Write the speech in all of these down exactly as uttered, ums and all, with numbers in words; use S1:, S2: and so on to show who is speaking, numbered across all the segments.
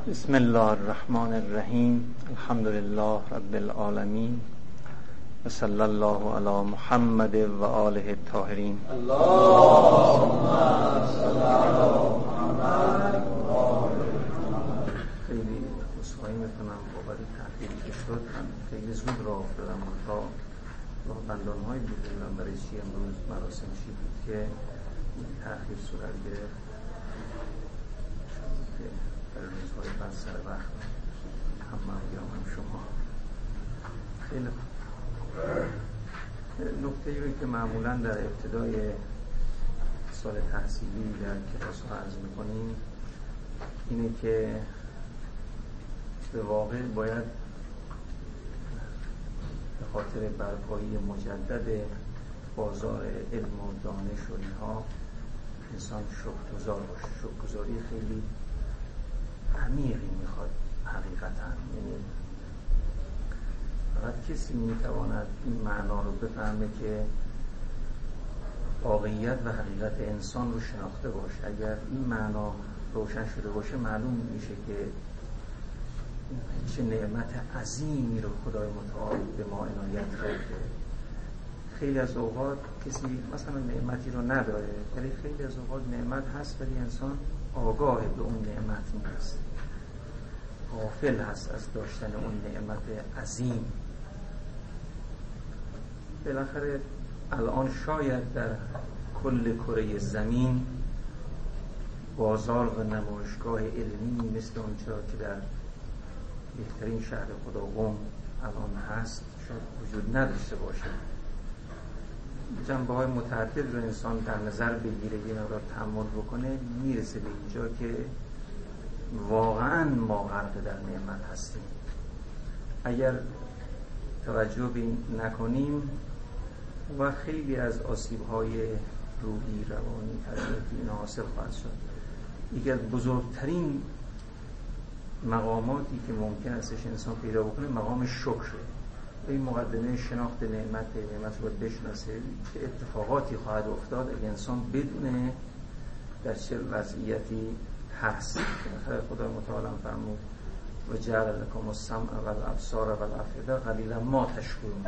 S1: بسم الله الرحمن الرحیم. الحمد لله رب العالمین و صلی الله علی محمد و آله الطاهرین. اللهم صل علی محمد و آله محمد. خیلی عذرخواهی میکنم بابت تأخیری که شد. من خیلی زود راه افتادم تا راه بندان‌هایی بود و برای چی امروز مراسم چی بود که این تأخیر صورت گرفت. در روزهای بعد سر وقت هم من بیام هم شما. خیلی نکته رو که معمولا در ابتدای سال تحصیلی در کلاس ها عرض میکنیم اینه که به واقع باید به خاطر برپایی مجدد بازار علم و دانش و اینها انسان شکرگزار باشه. شکرگزاری خیلی عمیقی میخواد حقیقتا، یعنی فقط کسی میتواند این معنا رو بفهمه که واقعیت و حقیقت انسان رو شناخته باشه. اگر این معنا روشن شده باشه معلوم میشه که چه نعمت عظیمی رو خدای متعال به ما عنایت کرده. خیلی از اوقات کسی مثلا نعمتی رو نداره ولی خیلی از اوقات نعمت هست ولی انسان آگاه به اون نعمت نیست، غافل هست از داشتن اون نعمت عظیم. بالاخره الان شاید در کل کره زمین بازار و نمایشگاه علمی مثل اونجا که در بهترین شهر خداوند الان هست شاید وجود نداشته باشه. جنبه های متعدد رو انسان در نظر بگیره، یه مقدار تأمل بکنه، میرسه به اینجا که واقعا ما غرق در نعمت هستیم. اگر توجه به این نکنیم و خیلی از آسیب‌های روحی، روانی، تربیتی اینا حاصل خواهد شد. یکی از بزرگترین مقاماتی که ممکن استش انسان پیدا بکنه مقام شکره. این مقدمه شناخت نعمت نعمت رو بشناسه که اتفاقاتی خواهد افتاد اگه انسان بدونه در چه وضعیتی هست. خدای متعال فرمود و جعل لکم السمع و الابصار و الافئده قلیلا ما تشکرون.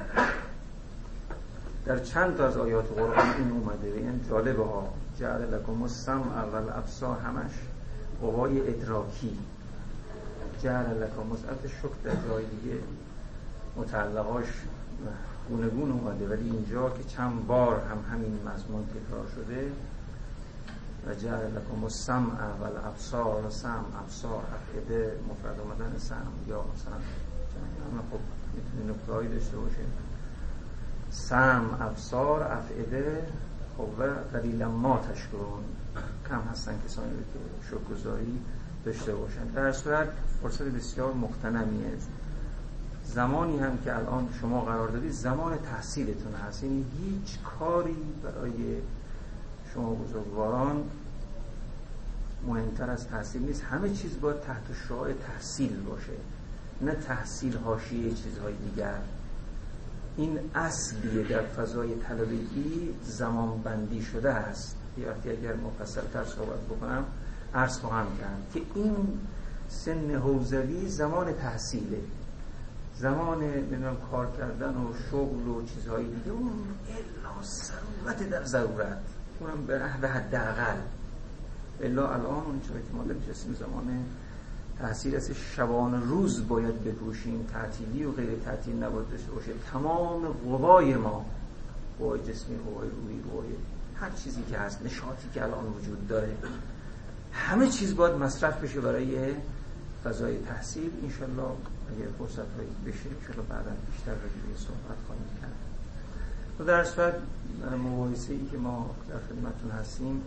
S1: در چند تا از آیات قرآن این اومده و این جالبه ها. جعل لکم السمع و الابصار همش قوای ادراکی. جعل لکم السمع شکر در جای دیگه متعلقاش گونگون اومده ولی اینجا که چند بار هم همین مضمون تکرار شده و جعل لکم السمع و الابصار، سمع، ابصار، افئده مفرد اومدن سمع یا مثلا همه خب میتونه نکته‌ای داشته باشه. سمع، ابصار، افئده خب و قلیلا ما تشکرون. کم هستن کسانی که شکرگزاری داشته باشن. در صورت فرصت بسیار مغتنمیه. زمانی هم که الان شما قرار دادید زمان تحصیلتون هست، یعنی هیچ کاری برای شما بزرگواران مهمتر از تحصیل نیست. همه چیز باید تحت شعاع تحصیل باشه، نه تحصیل حاشیه چیزهای دیگر. این اصلیه در فضای طلبگی زمان بندی شده است. یا اگر مفصل‌تر صحبت بکنم عرض خواهم کرد که این سن حوزوی زمان تحصیله، زمان نمیدونم کار کردن و شغل و چیزهای دیگه، اون الا ضرورت در ضرورت، اونم به نحو حداقل. الا الان اون چیزی که ما در جسم زمان تحصیل است. شبان روز باید بپوشیم، تعطیلی و غیر تعطیل نباید داشته باشه. تمام قوای ما، قوای جسمی، قوای روحی، قوای هر چیزی که هست، نشاطی که الان وجود داره، همه چیز باید مصرف بشه برای فضای تحصیل. انشالله اگر فرصت هایی بشه انشالله بعدا بیشتر راجع صحبت خواهیم کرد. و در صورت مباحثه ای که ما در خدمتتون هستیم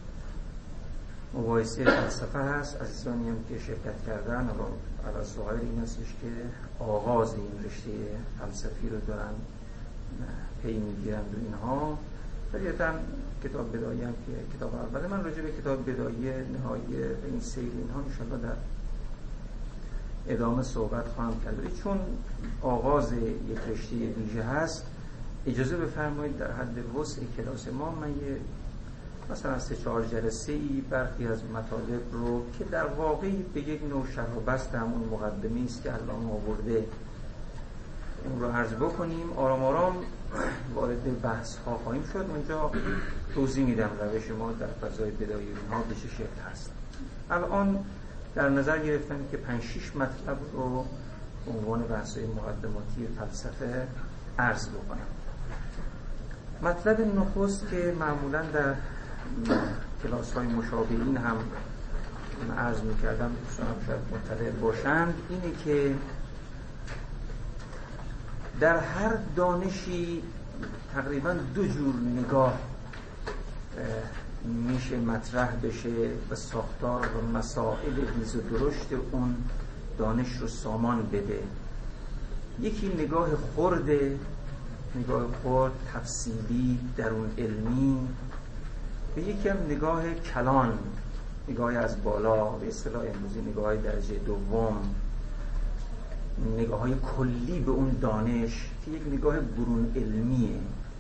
S1: مباحثه فلسفه هست. عزیزانی هم که شرکت کردن علی ظاهر این هستش که آغاز این رشته فلسفی رو دارن پی میگیرند و اینها. طبیعتاً کتاب بدایه هم که کتاب اوله، من راجع به کتاب بدایه، نهایه و این سیر اینها انشالله در ادامه صحبت خواهم کرد. چون آغاز یک رشته ویژه هست اجازه بفرمایید در حد وسع کلاس ما من یه مثلا سه چهار جلسه ای برخی از مطالب رو که در واقع به یک نوع شرح و بسط همون مقدمه است که علامه آورده اون رو عرض بکنیم. آرام آرام وارد بحث ها خواهیم شد. اونجا توضیح میدم روش ما در فضای بدایه ها به چه شکل هست. الان در نظر گرفتم که پنج شش مطلب رو به عنوان بحث های مقدماتی فلسفه عرض بکنم. مطلب نخست که معمولا در کلاس های مشابه این هم عرض میکردم، دوستان هم شاید مطلع باشند، اینه که در هر دانشی تقریبا دو جور نگاه میشه مطرح بشه و ساختار و مسائل ریز و درشت اون دانش رو سامان بده. یکی نگاه خرده، نگاه خرد تفصیلی درون علمی، و یکی هم نگاه کلان، نگاه از بالا، به اصطلاح امروزی نگاه درجه دوم، نگاه های کلی به اون دانش که یک نگاه برون علمیه.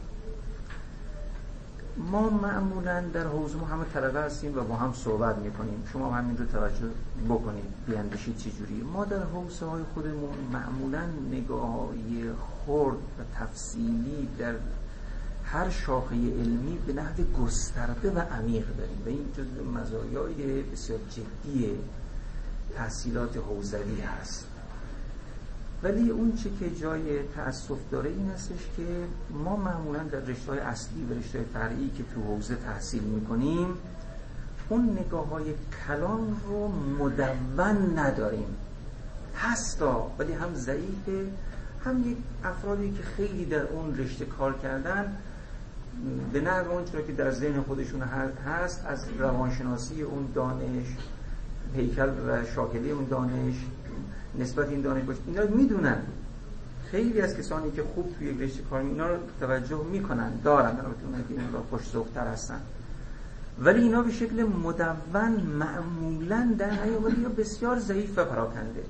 S1: ما معمولا در حوزه ما همه طلبه هستیم و با هم صحبت میکنیم، شما هم همین رو توجه بکنید بیاندیشید چجوریه. ما در حوزه های خودمون معمولا نگاه های خرد و تفصیلی در هر شاخه علمی به نحو گسترده و عمیق داریم و این جزو مزایای بسیار جدی تحصیلات حوزوی هست. ولی اون چی که جای تأسف داره این هستش که ما معمولا در رشته‌های اصلی و رشته‌های فرعی که تو حوزه تحصیل میکنیم اون نگاه‌های کلان رو مدون نداریم. هستا ولی هم ضعیفه، هم یک افرادی که خیلی در اون رشته کار کردن به نحو اون چرا که در ذهن خودشون هست از روانشناسی اون دانش، هیکل و شاکله اون دانش، نسبت این دانش باشه، اینا رو میدونن. خیلی از کسانی که خوب توی یک رشته کار اینا رو توجه میکنن، دارن، البته اونایی که این را خوش ذوق‌تر هستن، ولی اینا به شکل مدون معمولا در نیامده یا بسیار ضعیف و پراکنده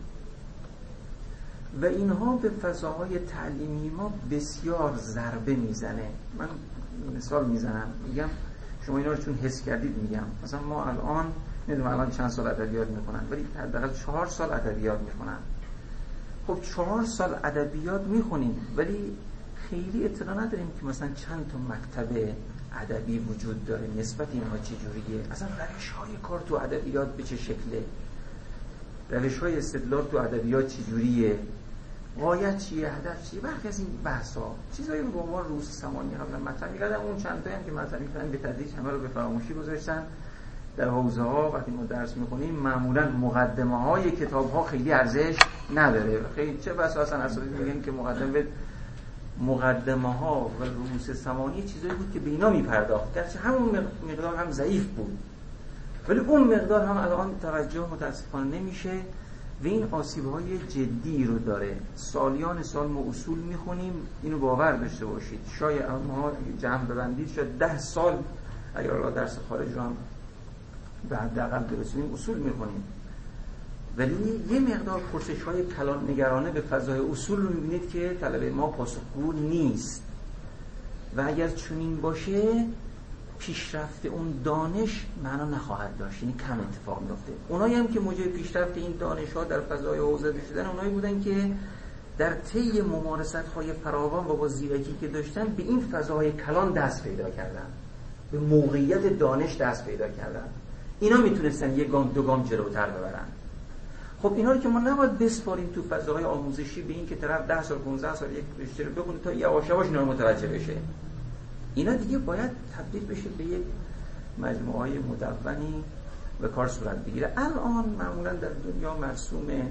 S1: و اینها به فضاهای تعلیمی ما بسیار ضربه میزنه. من مثال میزنم، میگم شما اینا رو چون حس کردید میگم، مثلا ما الان نمیدونم الان چند سال ادبیات میخونن، ولی حداقل چهار سال ادبیات میخونن. خب چهار سال ادبیات میخونیم ولی خیلی اطلاع نداریم که مثلا چند تا مکتب ادبی وجود داره، نسبت اینها چجوریه، اصلا روش‌های کار تو ادبیات به چه شکله، روش‌های استدلال تو ادبیات چجوریه، غایت چیه، هدف چیه. برخی از این بحث‌ها چیزایی رو به عنوان روز سمانی قبلا مطرح می‌کردن، اون چند تایی هم که مطرح می‌کردن به تدریج همه رو به فراموشی گذاشتن. در حوزه‌ها وقتی ما درس می‌خونیم معمولاً مقدمه‌های کتاب‌ها خیلی ارزش نداره. خیلی چه بسا اصلا اساتید میگن که مقدمه مقدمه‌ها و رؤوس ثمانی چیزایی بود که به اینا می‌پرداخت، گرچه همون مقدار هم ضعیف بود ولی اون مقدار هم الان توجه متأسفانه نمیشه و این آسیب‌های جدی رو داره. سالیان سال ما اصول می‌خونیم، اینو باور داشته باشید، شاید ما جمع ببندید شاید ده سال اگر الله درس خارج رو هم به حداقل برسونیم اصول می‌خونیم، ولی یه مقدار پرسش‌های کلان نگرانه به فضای اصول رو می‌بینید که طلبه ما پاسخگو نیست و اگر چنین باشه پیشرفت اون دانش معنا نخواهد داشت، یعنی کم اتفاق میفته. اونایی هم که موجب پیشرفت این دانش‌ها در فضای حوزوی شدن اونایی بودن که در طی ممارست‌های فراوان و با زیرکی که داشتن به این فضاهای کلان دست پیدا کردن، به موقعیت دانش دست پیدا کردن. اینا میتونستن یک گام دو گام جلوتر ببرن. خب اینا رو که ما نباید بسپاریم تو فضاهای آموزشی به این که طرف ده سال پانزده سال یک رشته رو بخونه تا یواش یواش اینا رو متوجه بشه. اینا دیگه باید تبدیل بشه به یک مجموعه مدونی و کار صورت بگیره. الان معمولا در دنیا مرسومه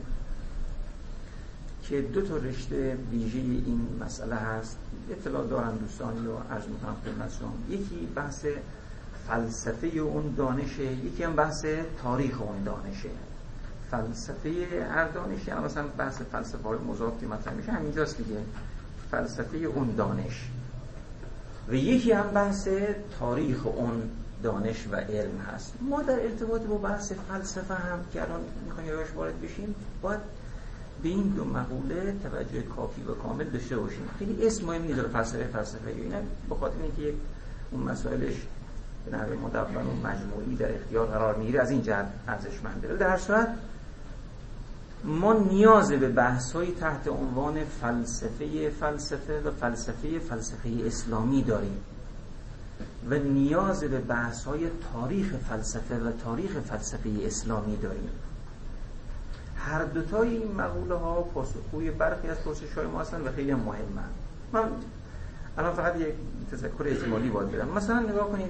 S1: که دو تا رشته ویژه این مسئله هست، اطلاع دارن دوستانی رو عرض میکنم خدمتتون. یکی بحث فلسفه اون دانشه، یکی هم بحث تاریخ اون دانشه. فلسفه هر دانشی هم مثلا بحث فلسفه های مضاف که مطرح میشه همینجاست دیگه، فلسفه اون دانش، و یکی هم بحث تاریخ اون دانش و علم هست. ما در ارتباط با بحث فلسفه هم که الان میخوایم یواش وارد بشیم باید به این دو مقوله توجه کافی و کامل داشته باشیم. خیلی اسم مهم نیست فلسفه فلسفه اینا، به خاطر اینکه یک اون مسائلش به نحو مدون و مجموعی در اختیار قرار میگیره، از این جهت ارزشمنده. در هر صورت ما نیاز به بحث‌های تحت عنوان فلسفه فلسفه و فلسفه فلسفه اسلامی داریم و نیاز به بحث‌های تاریخ فلسفه و تاریخ فلسفه اسلامی داریم. هر دوتای این مقوله ها پاسخگوی برخی از پرسش‌های ما هستند و خیلی مهمه. من الان فقط یک تذکر اجمالی باید بدم. مثلا نگاه کنید،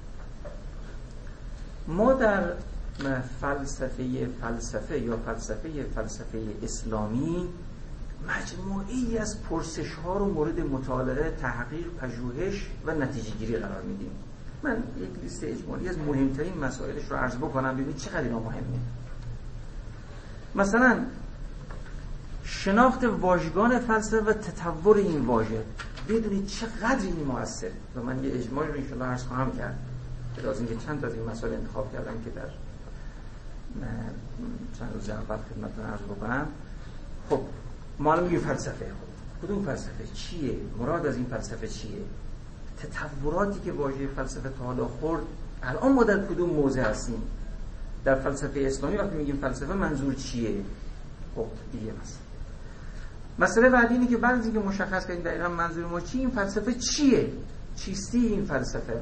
S1: ما در فلسفه فلسفه یا فلسفه فلسفه اسلامی مجموعی از پرسش ها رو مورد مطالعه، تحقیق، پژوهش و نتیجه گیری قرار میدیم. من یک لیست اجمالی از مهمترین مسائلش رو عرض بکنم ببینید چقدر اینا مهمه. مثلا شناخت واژگان فلسفه و تطور این واژه، بدونید چقدر این موثر. و من یه اجمالی رو انشاءالله عرض خواهم کرد که از اینکه چند تا از این مسائل انتخاب کردم که در چند روز اول خدمتتون عرض بکنم. خب ما الان میگیم فلسفه، خب کدوم فلسفه چیه؟ مراد از این فلسفه چیه؟ تطوراتی که واژه فلسفه تا حالا خورد، الان ما در کدوم موضع هستیم؟ در فلسفه اسلامی وقتی میگیم فلسفه منظور چیه؟ خب دیگه مثلا مسئله بعدی اینه که بعد از اینکه مشخص کردیم دقیقاً منظور ما چیه، این فلسفه چیه؟ چیستی این فلسفه؟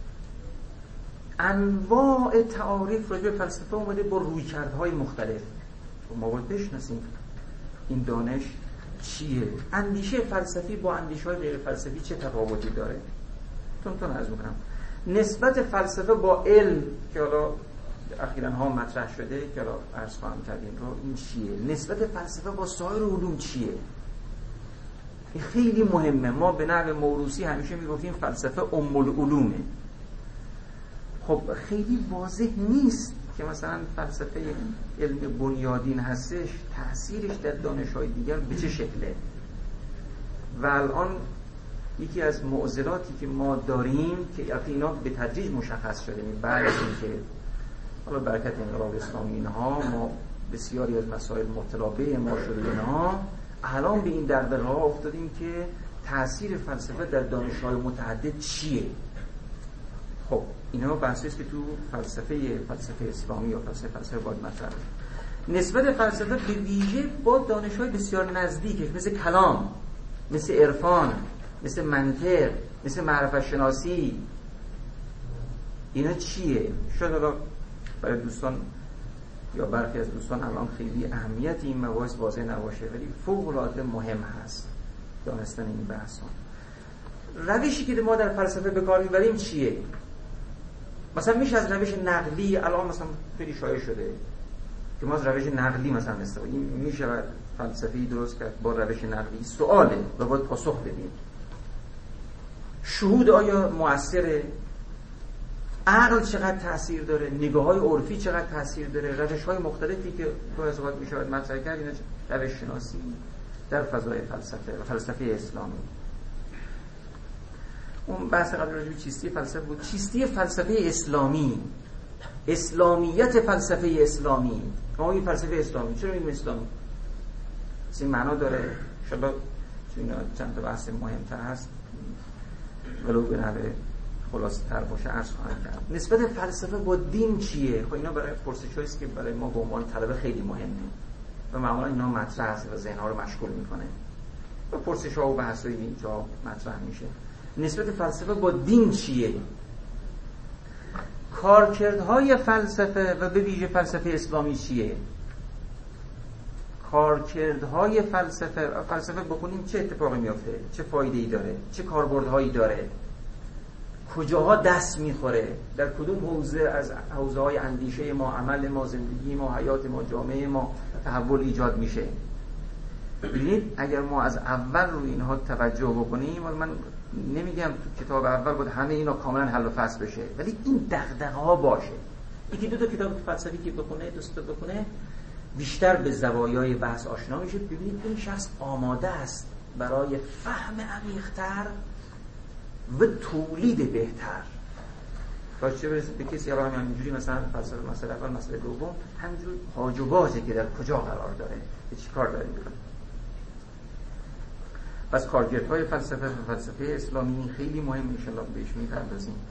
S1: انواع تعاریف راجع به فلسفه اومده با رویکردهای مختلف. ما باید بشناسیم این دانش چیه. اندیشه فلسفی با اندیشه‌های غیر فلسفی چه تفاوتی داره؟ تون تون عرض می‌کنم. نسبت فلسفه با علم که حالا اخیراً ها مطرح شده که حالا عرض خواهم کردیم رو، این چیه؟ نسبت فلسفه با سایر علوم چیه؟ این خیلی مهمه. ما به نحو موروثی همیشه میگفتیم فلسفه ام العلومه. خب خیلی واضح نیست که مثلا فلسفه علم بنیادین هستش تأثیرش در دانش‌های دیگر به چه شکله. و الان یکی از معضلاتی که ما داریم که اینا به تدریج مشخص شده بعد از اینکه حالا برکت انقلاب اسلامی اینها ما بسیاری از مسائل مطلع به ما شده، اینها الان به این دغدغه‌ها افتادیم که تأثیر فلسفه در دانش‌های متعدد چیه. خب اینا بحثی است که تو فلسفه فلسفه اسلامی یا فلسفه فلسفه باید مطرح بشه. نسبت فلسفه به ویژه با دانش‌های بسیار نزدیکش مثل کلام، مثل عرفان، مثل منطق، مثل معرفت شناسی، اینا چیه؟ شاید حالا برای دوستان یا برخی از دوستان الان خیلی اهمیت این مباحث واضح نباشه، ولی فوق‌العاده مهم هست دانستن این بحث‌ها. روشی که ما در فلسفه به کار میبریم چیه؟ مثلا میشه از روش نقلی، الان مثلا خیلی شایع شده که ما از روش نقلی مثلا استفاده این میشه فلسفی درست کرد با روش نقلی. سواله و باید پاسخ بدیم. شهود آیا مؤثره؟ عقل چقدر تأثیر داره؟ نگاه‌های عرفی چقدر تأثیر داره؟ روش‌های مختلفی که تو از وقت میشه مطرح کرد، اینا روش شناسی در فضای فلسفه و فلسفه اسلامی. اون بحث قبل راجع به چیستی فلسفه بود. چیستی فلسفه اسلامی، اسلامیت فلسفه اسلامی. ما این فلسفه اسلامی چرا این اسلامی؟ این معنا داره. ان شاءالله چون چند تا بحث مهمتر هست ولو به نحو خلاصه تر باشه عرض خواهم کرد. نسبت فلسفه با دین چیه؟ خب اینا برای پرسش‌هایی است که برای ما به عنوان طلبه خیلی مهمه و معمولا اینا مطرح است و ذهن‌ها رو مشغول می‌کنه. و پرسش‌ها و بحث‌های اینجا مطرح میشه. نسبت فلسفه با دین چیه؟ کارکردهای فلسفه و به ویژه فلسفه اسلامی چیه؟ کارکردهای فلسفه فلسفه بخونیم چه اتفاقی میفته؟ چه فایده‌ای داره؟ چه کاربردهایی داره؟ کجاها دست میخوره؟ در کدوم حوزه از حوزه‌های اندیشه ما، عمل ما، زندگی ما، حیات ما، جامعه ما تحول ایجاد میشه؟ ببینید اگر ما از اول روی اینها توجه بکنیم، من نمیگم تو کتاب اول بود همه اینا کاملا حل و فصل بشه، ولی این دغدغه‌ها باشه. یکی دو تا کتاب فلسفی که بخونه، دوست بخونه، بیشتر به زوایای بحث آشنا میشه. ببینید این شخص آماده است برای فهم عمیق‌تر و تولید بهتر. تا چه برسه به کسی الان همینجوری مثلا فلسفه مسئله اول مسئله دوم همینجوری هاج و بازه که در کجا قرار داره، چه کار داره میکنه. پس کارکردهای فلسفه و فلسفه اسلامی خیلی مهم، ان شاءالله بهش میپردازیم.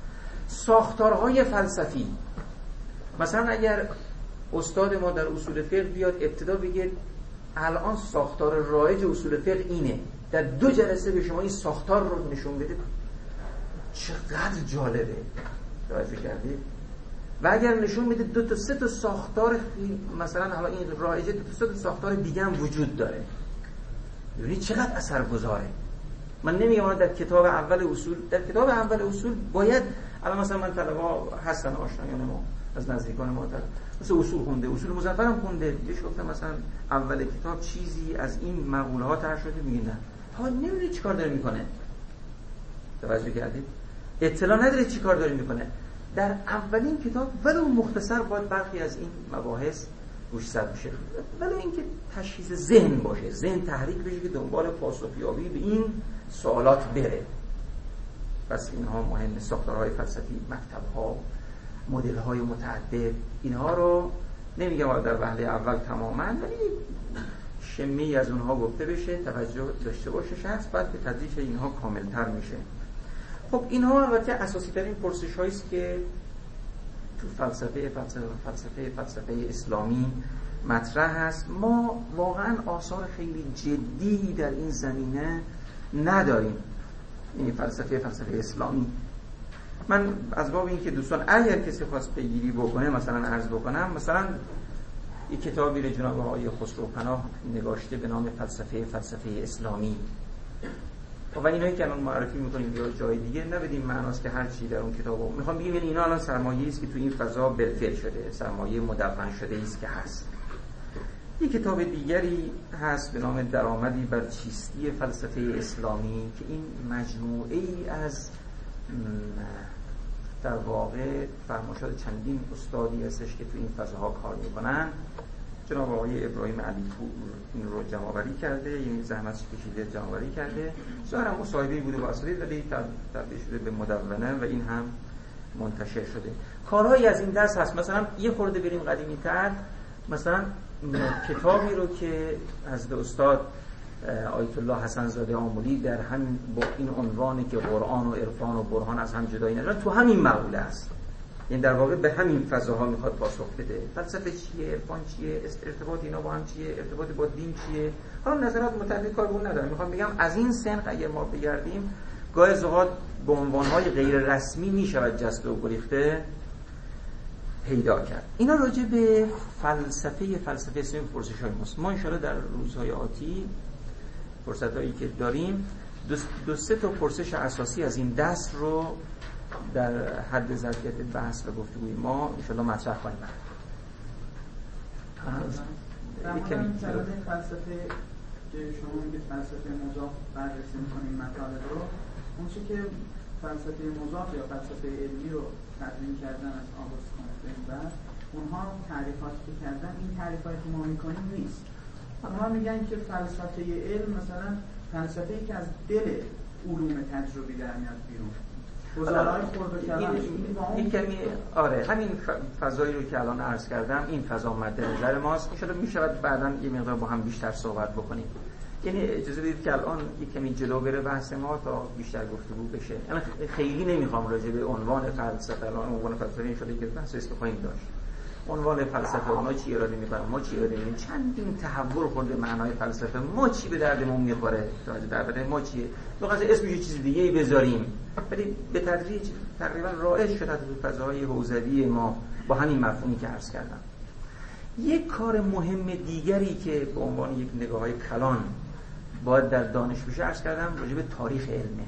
S1: ساختارهای فلسفی. مثلا اگر استاد ما در اصول فقه بیاد ابتدا بگه الان ساختار رایج اصول فقه اینه، در دو جلسه به شما این ساختار رو نشون بده، چقدر جالبه. توجه کردید؟ و اگر نشون میده دو تا سه تا ساختار مثلا حالا این رایجه دو تا سه تا ساختار دیگه هم وجود داره، ببینید چقدر اثرگذاره. من نمیگم من در کتاب اول اصول در کتاب اول اصول باید الان مثلا من طلبه هستن آشنایان ما از نزدیکان ما در مثلا اصول خونده، اصول مظفرم خونده، دیگه گفتم مثلا اول کتاب چیزی از این مقوله ها طرح شده، میگه نه ها نمیدونه چیکار داره میکنه. توجه کردید؟ اطلاع نداره چیکار داره میکنه. در اولین کتاب ولو مختصر باید برخی از این مباحث گوشزد بشه، ولو اینکه تشخیص ذهن باشه، ذهن تحریک بشه که دنبال پاسخیابی به این سوالات بره. پس اینها مهمه. ساختارهای فلسفی، مکتب‌ها، مدل‌های متعدد، اینها رو نمیگم در وهله اول تماماً، ولی شمی از اونها گفته بشه، توجه داشته باشه شخص، بعد به تدریج اینها کاملتر میشه. خب اینها البته اساسی ترین پرسش هایی است که تو فلسفه فلسفه فلسفه فلسفه اسلامی مطرح هست. ما واقعا آثار خیلی جدی در این زمینه نداریم. این فلسفه فلسفه اسلامی، من از باب این که دوستان اگر کسی خواست پیگیری بکنه مثلا عرض بکنم، مثلا یک کتابی رو جناب آقای خسروپناه نگاشته به نام فلسفه فلسفه اسلامی و اینایی که الان معرفی میکنیم یا جای دیگه نبدیم معناست که هر چی در اون کتابو میخوام بگیم یعنی اینا الان سرمایه‌ای است که تو این فضا بالفعل شده، سرمایه مدون شده است که هست. یک کتاب دیگری هست به نام درآمدی بر چیستی فلسفه اسلامی که این مجموعه ای از در واقع فرمایشات چندین استادی هستش که تو این فضاها کار میکنن. جناب آقای ابراهیم علی پور این رو جمع‌آوری کرده، یعنی زحمت کشیده جمع‌آوری کرده. ظاهرا مصاحبه‌ای بوده با اساتید ولی تبدیل شده به مدونه و این هم منتشر شده. کارهایی از این دست هست. مثلا یه خورده بریم قدیمی‌تر، مثلا کتابی رو که از استاد آیت الله حسن زاده آملی در هم با این عنوانی که قرآن و عرفان و برهان از هم جدایی ندارن تو همین مقوله است، این در واقع به همین فضاها میخواد پاسخ بده. فلسفه چیه، عرفان چیه، ارتباط اینا با هم چیه، ارتباط با دین چیه. حالا نظرات متعدد کار اون ندارم، میخوام بگم از این سن اگه ما بگردیم گاهی از اوقات به عنوانهای غیر رسمی میشود جسته و گریخته پیدا کرد. اینا راجع به فلسفه فلسفه اسلامی پرسش‌های ماست. ما ان شاءالله در روزهای آتی فرصتایی که داریم دو, دو سه تا پرسش اساسی از این دست رو در حد ظرفیت بحث و گفتگوی ما ان شاءالله مطرح خواهیم کرد.
S2: در مورد فلسفه که شما میگید فلسفه مضاف بررسی می‌کنید مطالب رو، اون چیزی که فلسفه مضاف یا فلسفه علمی رو تدوین کردن از آغاز کنید بعد اونها تعریفاتی که کردن این تعریفاتی که ما می‌کنیم نیست. اونها میگن که فلسفه علم مثلا فلسفه‌ای که از دل علوم تجربی در میاد بیرون. گزارهای خرد و کلام
S1: این کمی آره همین فضایی رو که الان عرض کردم این فضا مد نظر ماست. ان شاءالله میشود بعداً یه مقدار با هم بیشتر صحبت بکنیم. یعنی اجازه بدید که الان یک کمی جلو بره بحث ما تا بیشتر گفتگو بشه. یعنی خیلی نمیخوام راجع به عنوان فلسفه الان عنوان فلسفه ان شاءالله که بحث است خواهیم داشت. عنوان فلسفه اونا چی اراده می‌کنن، ما چی اراده می‌کنیم، چندین تحول خورده معنای فلسفه، ما چی به دردمون می‌خوره، در درد ما چیه، لغت اسمش یه چیز دیگه‌ای بذاریم. ولی به تدریج تقریبا رایج شده تو فضاهای حوزوی ما با همین مفهومی که عرض کردم. یک کار مهم دیگری که به عنوان یک نگاه‌های کلان باید در دانش بشه عرض کردم راجع به تاریخ علمه.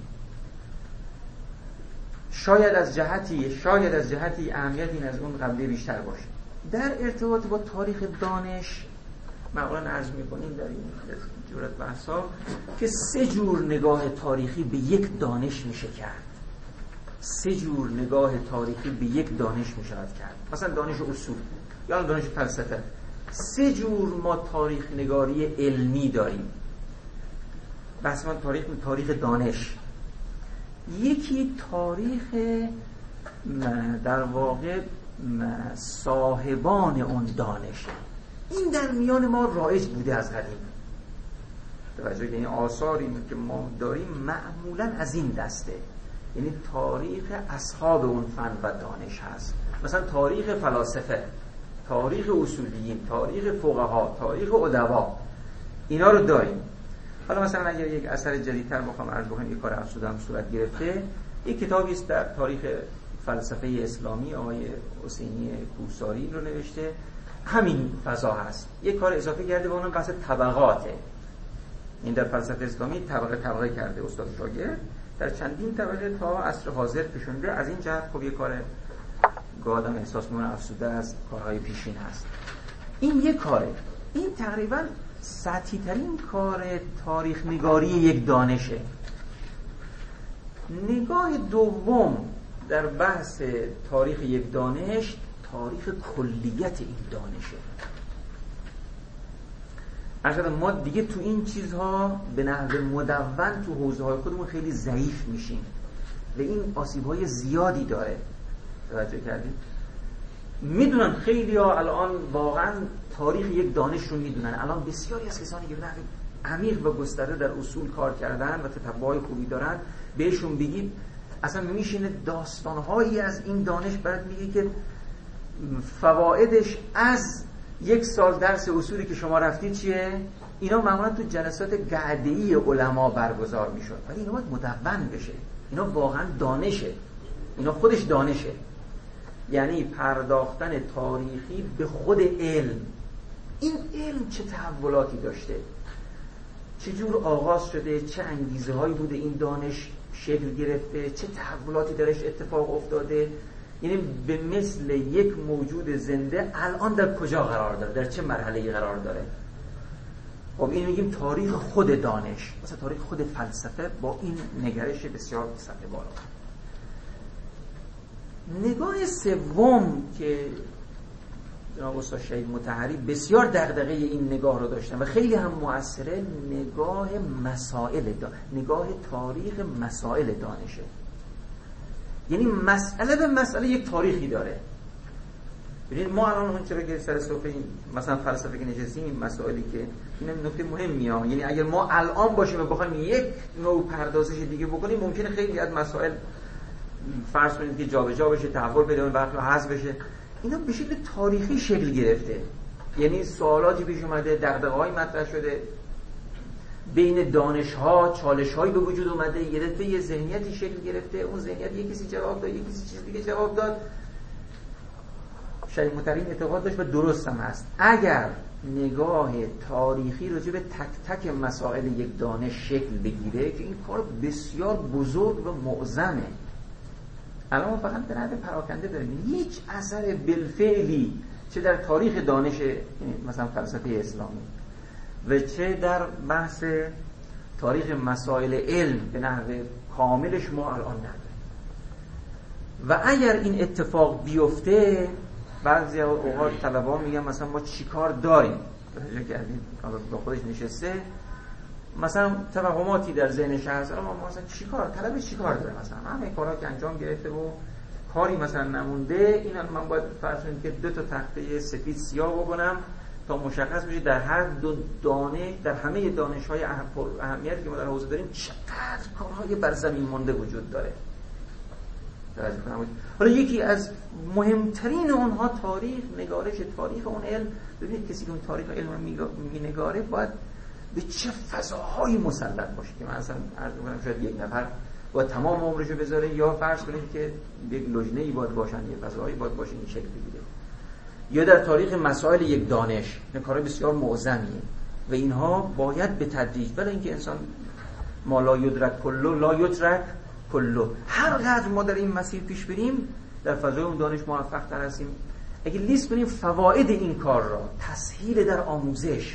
S1: شاید از جهتی شاید از جهتی اهمیت این از اون قبلی بیشتر باشه. در ارتباط با تاریخ دانش معمولا عرض می‌کنیم در این جورت بحثا که سه جور نگاه تاریخی به یک دانش میشه کرد. سه جور نگاه تاریخی به یک دانش میشه کرد. مثلا دانش اصول یا دانش فلسفه. سه جور ما تاریخ نگاری علمی داریم. بحث ما تاریخ تاریخ دانش. یکی تاریخ در واقع صاحبان اون دانش، این در میان ما رایج بوده از قدیم. توجه این آثاری که ما داریم معمولا از این دسته، یعنی تاریخ اصحاب اون فن و دانش هست. مثلا تاریخ فلاسفه، تاریخ اصولیین، تاریخ فقها، تاریخ ادبا، اینا رو داریم. حالا مثلا اگر یک اثر جدیدتر بخوام عرض بکنم، یک کار افزوده هم صورت گرفته، یک کتابی است در تاریخ فلسفه اسلامی، آقای حسینی کوهساری رو نوشته، همین فضا هست. یک کار اضافه کرده به اون بحث طبقاته. این در فلسفه اسلامی طبقه طبقه کرده استاد شاگرد، در چندین طبقه تا عصر حاضر پیشونده. از این جهت خب یک کار گادم احساس می‌کنه افسوده از کارهای پیشین هست. این یک کاره. این تقریبا سطحی ترین کار تاریخ نگاری یک دانشه. نگاه دوم در بحث تاریخ یک دانش، تاریخ کلیت این دانشه. اصلا ما دیگه تو این چیزها به نحو مدون تو حوزه‌های خودمون خیلی ضعیف میشیم و این آسیب‌های زیادی داره. توجه کردید؟ میدونن خیلی ها الان واقعا تاریخ یک دانش رو میدونن. الان بسیاری از کسانی که به نحو عمیق و گسترده در اصول کار کردن و تتبع‌های خوبی دارن، بهشون بگید اصلا میشینه داستان‌هایی از این دانش برات میگه که فوایدش از یک سال درس اصولی که شما رفتید چیه؟ اینا معمولا تو جلسات قعده‌ای علما برگزار میشد، ولی اینا باید مدون بشه. اینا واقعا دانشه، اینا خودش دانشه. یعنی پرداختن تاریخی به خود علم. این علم چه تحولاتی داشته، چه جور آغاز شده، چه انگیزه هایی بوده این دانش شکل گرفته، چه تحولاتی درش اتفاق افتاده. یعنی به مثل یک موجود زنده الان در کجا قرار داره، در چه مرحله‌ای قرار داره. خب این میگیم تاریخ خود دانش، مثلا تاریخ خود فلسفه با این نگرش بسیار سطح بالا. نگاه سوم که جناب استاد شهید مطهری بسیار دغدغه این نگاه رو داشتن و خیلی هم مؤثره، نگاه مسائل دانش، نگاه تاریخ مسائل دانشه. یعنی مسئله به مسئله یک تاریخی داره. ببینید ما الان اون چرا که سر صفحه مثلا فلسفه که نشستیم، این مسائلی که این نکته مهمیه، یعنی اگر ما الان باشیم و بخوایم یک نوع پردازش دیگه بکنیم، ممکنه خیلی از مسائل فرض کنید که جابجا بشه، تحول پیدا کنه، برخلاف حذف بشه. اینا به شکل تاریخی شکل گرفته. یعنی سوالاتی پیش اومده، دغدغه‌های مطرح شده، بین دانش‌ها چالش‌هایی به وجود اومده، یه دفعه یه ذهنیتی شکل گرفته، اون ذهنیت یک کسی جواب داد، یک کسی چیز دیگه جواب داد. شهید مطهری اعتقاد داشت و درست هم هست، اگر نگاه تاریخی راجع به تک تک مسائل یک دانش شکل بگیره که این کار بسیار بزرگ و معظمه. الان ما فقط به نحو پراکنده داریم، هیچ اثر بالفعلی چه در تاریخ دانش مثلا فلسفه اسلامی و چه در بحث تاریخ مسائل علم به نحو کاملش ما الان نداریم. و اگر این اتفاق بیفته، بعضی اوقات طلبا میگن مثلا ما چیکار داریم، توجه کردید با خودش نشسته مثلا توهماتی در ذهنش هست، اما ما مثلا چیکار طلب چیکار داره، مثلا همه کارا که انجام گرفته و کاری مثلا نمونده، اینا من باید فرض کنید که دو تا تخته سفید سیاه بکنم تا مشخص بشه در هر دو دانه، در همه دانش‌های اهمیتی که ما در حوزه داریم چقدر کارهای بر زمین مانده وجود داره. حالا یکی از مهمترین اونها تاریخ، نگارش تاریخ اون علم. ببینید کسی که اون تاریخ علم رو می‌نگاره باید به چه فضاهایی مسلط باشه که من اصلا عرض می‌کنم شاید یک نفر با تمام عمرشو بذاره، یا فرض کنید که یک لجنه‌ای باید باشن، یه فضاهایی باید باشه این شکل بگیره، یا در تاریخ مسائل یک دانش. این کار بسیار معظمیه و اینها باید به تدریج، ولی اینکه انسان ما لا یدرک کلو لا یترک کلو، هر قدر ما در این مسیر پیش بریم در فضای اون دانش موفق تر هستیم. اگه لیست کنیم فواید این کار را، تسهیل در آموزش،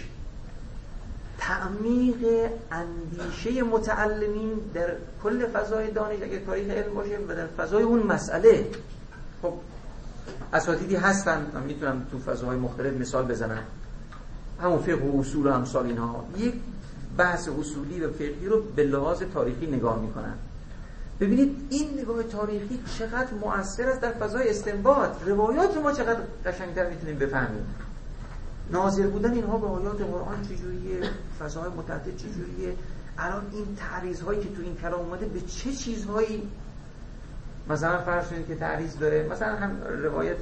S1: تعمیق اندیشه متعلمین در کل فضای دانش اگه تاریخ علم باشه و در فضای اون مسئله. خب اساتیدی هستن، من میتونم تو فضاهای مختلف مثال بزنم، همون فقه و اصول و امثال اینها، یک بحث اصولی و فقهی رو به لحاظ تاریخی نگاه میکنن. ببینید این نگاه تاریخی چقدر مؤثر است در فضای استنباط. روایات ما چقدر قشنگتر میتونیم بفهمیم. ناظر بودن اینها به آیات قرآن چجوریه، فضاهای متعدد چجوریه، الان این تعریض هایی که تو این کلام اومده به چه چیزهایی مثلا فرض کنید که تعریض داره، مثلا هم روایت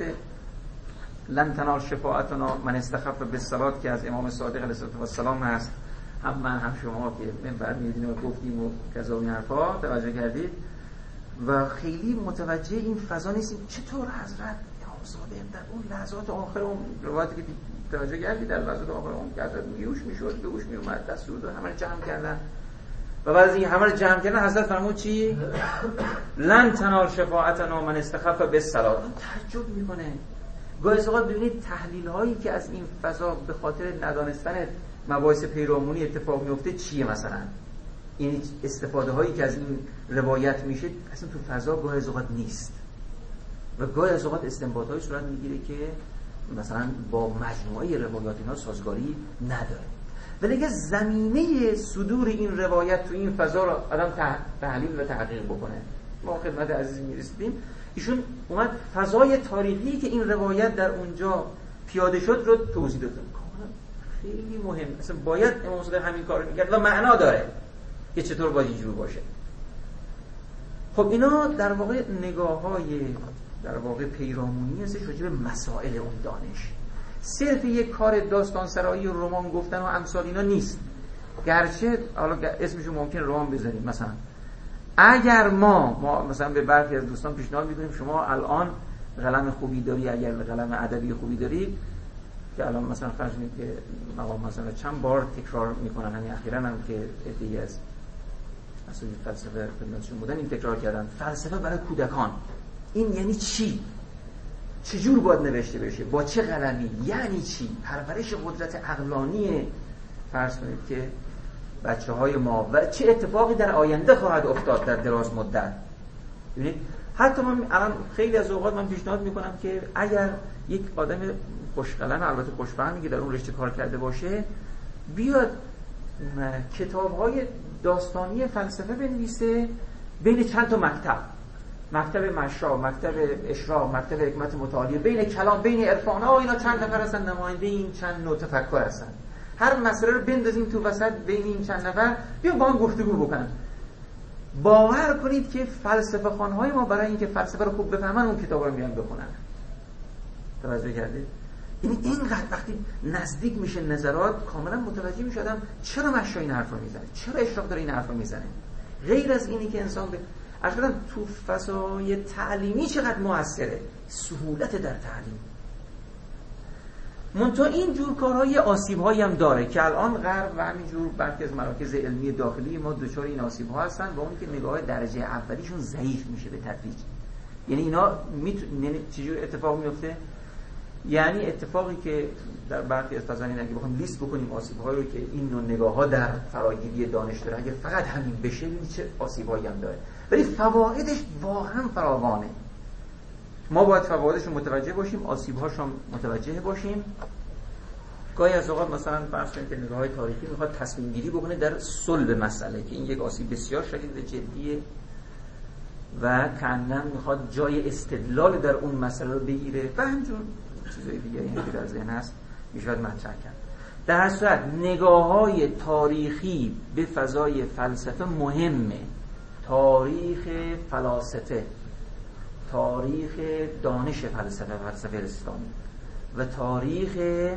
S1: لن تنال شفاعتنا من استخف بالصلاه که از امام صادق علیه السلام هست، هم من هم شما که منبر میدونیم و گفتیم و کذا این حرفا توجه کردید و خیلی متوجه این فضا نیستیم. چطور حضرت امامزاده در اون لحظات آخر اون روایتی که توجه کردید در لحظات آخر اون که حضرت میوش میشد بهوش میومد دستور داد همه جمع کردن و بعد از این همه رو جمع کردن حضرت فرمود چی؟ لن تنال شفاعتنا من استخف بالصلاه. تعجب میکنه. گاهی اوقات ببینید تحلیل هایی که از این فضا به خاطر ندانستن مباحث پیرامونی اتفاق میفته چیه، مثلا این استفاده هایی که از این روایت میشه اصلا تو فضا گاهی اوقات نیست و گاهی اوقات استنباط های صورت میگیره که مثلا با مجموعه روایات اینا سازگاری نداره. ولی اگه زمینه صدور این روایت تو این فضا رو آدم تحلیل و تحقیق بکنه، ما خدمت عزیز میرسیدیم، ایشون اومد فضای تاریخی که این روایت در اونجا پیاده شد رو توضیح داد. خیلی مهم، اصلا باید امام صادق همین کار رو میکرد و معنا داره که چطور باید اینجور باشه. خب اینا در واقع نگاه‌های در واقع پیرامونی هستش راجع به مسائل اون دانش. صرف یک کار داستان سرایی و رمان گفتن و امثال اینا نیست. گرچه حالا اسمشو ممکن رمان بزنید، مثلا اگر ما ما مثلا به برخی از دوستان پیشنهاد می‌کنیم شما الان قلم خوبی داری، اگر قلم ادبی خوبی دارید که الان مثلا فرض کنید که مقام مثلا چند بار تکرار میکنن، همین اخیراً هم که عده‌ای از اصول فلسفه خدمتشون بودن این تکرار کردن، فلسفه برای کودکان این یعنی چی؟ چجور باید نوشته بشه؟ با چه قلمی؟ یعنی چی؟ پرورش قدرت عقلانی فرض کنید که بچه‌های ما و چه اتفاقی در آینده خواهد افتاد در دراز مدت. ببینید حتی من الان خیلی از اوقات من پیشنهاد میکنم که اگر یک آدم خوشقلم، البته خوشفهمی که در اون رشته کار کرده باشه، بیاد کتاب‌های داستانی فلسفه بنویسه بین چند تا مکتب، مکتب مشا، مکتب اشراق، مکتب حکمت متعالیه، بین کلام، بین عرفان ها، اینا چند نفر هستن نماینده این چند نوع تفکر هستن، هر مسئله رو بندازیم تو وسط بین این چند نفر بیا با هم گفتگو بکنن. باور کنید که فلسفه خوان‌های ما برای اینکه فلسفه رو خوب بفهمن اون کتابا رو میان بخونن. توجه کردید؟ یعنی اینقدر وقتی نزدیک میشه نظرات کاملا متوجه میشدم چرا مشا این حرفو میزنه، چرا اشراق داره این حرفو میزنه. غیر از اینی که انسان به اصلا تو فضای تعلیمی چقدر موثره، سهولت در تعلیم. منتها این جور کارهای آسیب‌هایی هم داره که الان غرب و همینجور برخی از مراکز علمی داخلی ما دچار این آسیب‌ها هستن و اون که نگاه درجه اولیشون ضعیف میشه به تدریج. یعنی اینا میتونه چجور اتفاق میفته؟ یعنی اتفاقی که در برخی از فضاهای اگه بخوام لیست بکنیم آسیب‌هایی رو که این نوع نگاه‌ها در فراگیری دانش داره، اگه فقط همین بشه ببینید چه آسیب‌هایی هم داره، ولی فوایدش واقعا فراوانه. ما باید فوایدش رو متوجه باشیم، آسیب‌هاش هم متوجه باشیم. گاهی از اوقات مثلا فرض کنید که نگاه‌های تاریخی میخواد تصمیم گیری بکنه در صلب مسئله که این یک آسیب بسیار شدید و جدیه و کاملا میخواد جای استدلال در اون مسئله رو بگیره و همچون چیزای دیگری که در ذهن هست میشه مطرح کرد. در هر صورت نگاه‌های تاریخی به فضای فلسفه مهمه. تاریخ فلاسفه، تاریخ دانش فلسفه، فلسفه اسلامی و تاریخ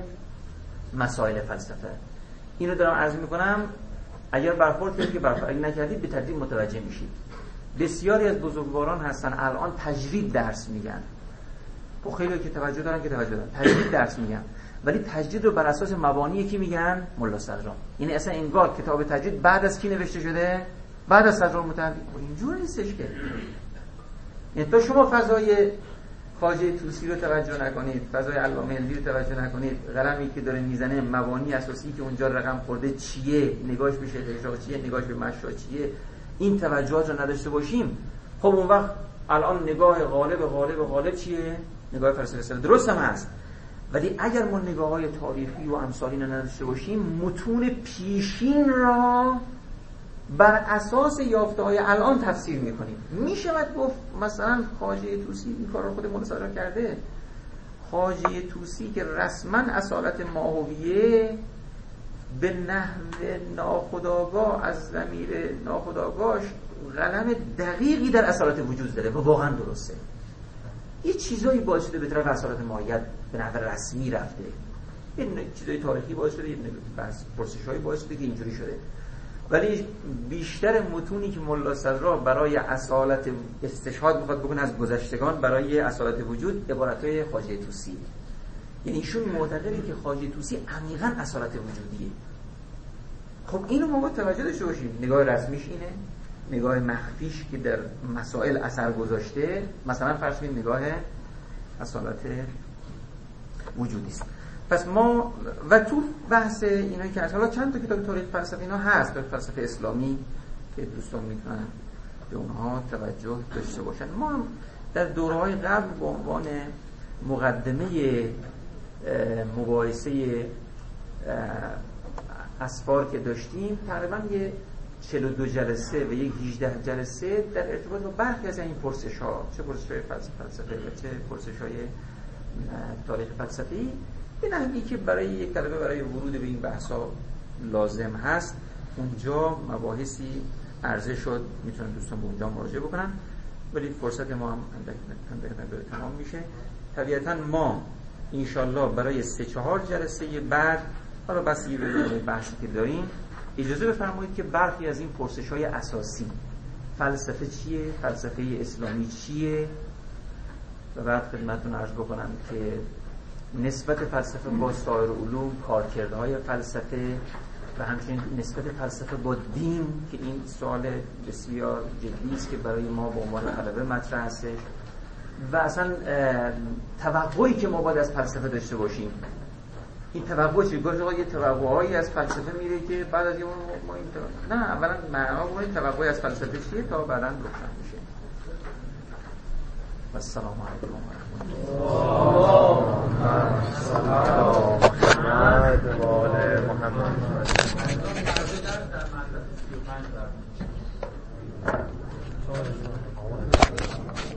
S1: مسائل فلسفه، اینو دارم عرض میکنم. اگر برخورد کردید که برخورد اگر نکردید به تدریج متوجه میشید. بسیاری از بزرگواران هستن الان تجرید درس میگن، خب خیلی که توجه دارن که توجه دارن تجرید درس میگن، ولی تجرید رو بر اساس مبانی کی میگن؟ ملا صدران. یعنی اصلا انگار کتاب تجرید بعد از کی نوشته شده؟ بعد از صدران متحدی. اینجور نیستش که. یعنی تو شما فضای خواجه طوسی رو توجه نکنید، فضای علامه علوی رو توجه نکنید، قلمی که داره میزنه مبانی اساسی که اونجا رقم خورده چیه، نگاهش به شیخ اشراق چیه، نگاهش به مشا چیه، این توجهات رو نداشته باشیم، خب اون وقت الان نگاه غالب غالب غالب چیه؟ نگاه فلسفه اسلامی درست هم هست، ولی اگر ما نگاه‌های تاریخی و امثال اینا نداشته باشیم، متون پیشین را بر اساس یافته‌های الان تفسیر می‌کنیم. میشود گفت مثلا خواجه طوسی این کار رو خود مولا صدران کرده. خواجه طوسی که رسما اصالت ماهویه به نحو ناخودآگاه از ضمیر ناخودآگاهش قلم دقیقی در اصالت وجود داره و واقعا درسته. یه چیزایی باعث شده به طرف اصالت ماهیت به نحو رسمی رفته، یه چیزای تاریخی باعث شده، یه پرسش‌هایی باعث شده که اینجوری شده. ولی بیشتر متونی که ملا صدرا برای اصالت استشهاد میخواد بکنه از گذشتگان برای اصالت وجود، عبارتهای خواجه طوسی. یعنی ایشون معتقده که خواجه طوسی عمیقاً اصالت وجودیه. خب اینو ما باید توجه داشته باشیم. نگاه رسمیش اینه، نگاه مخفیش که در مسائل اثر گذاشته، مثلا فرض کنید نگاه اصالت وجودی است. پس ما و تو بحث اینایی که حالا چند تا کتاب تاریخ فلسفه اینا هست، در فلسفه اسلامی که دوستان میتونن به اونها توجه داشته باشن. ما هم در دوره‌های قبل به عنوان مقدمه مباحثه اسفار که داشتیم تقریبا یه چهل و دو جلسه و یک هجده جلسه در ارتباط با برخی از این پرسش‌ها، چه پرسش‌های فلسفه و چه پرسش‌های تاریخ فلسفی، به نحوی که برای یک طلبه برای ورود به این بحث‌ها لازم هست، اونجا مباحثی عرضه شد، میتونن دوستان به اونجا مراجعه بکنن. ولی فرصت ما هم اندک تمام میشه. طبیعتاً ما انشالله برای سه چهار جلسه بعد، حالا بسیاری به بحثی که داریم، اجازه بفرمایید که برخی از این پرسش‌های اساسی، فلسفه چیه، فلسفه اسلامی چیه، و بعد خدمتتون عرض بکنم که نسبت فلسفه با سایر علوم، کارکردهای فلسفه و همچنین نسبت فلسفه با دین، که این سوال بسیار جدی است که برای ما به عنوان طلبه مطرح هستش، و اصلا توقعی که ما باید از فلسفه داشته باشیم. این توقع چیه؟ گاهی یه توقعایی از فلسفه میره که بعد از یه ما این توقع... نه، اولا معنا و توقعی از فلسفه چیه تا بعداً روشن میشه. السلام علیکم و رحمت الله و آل محمد.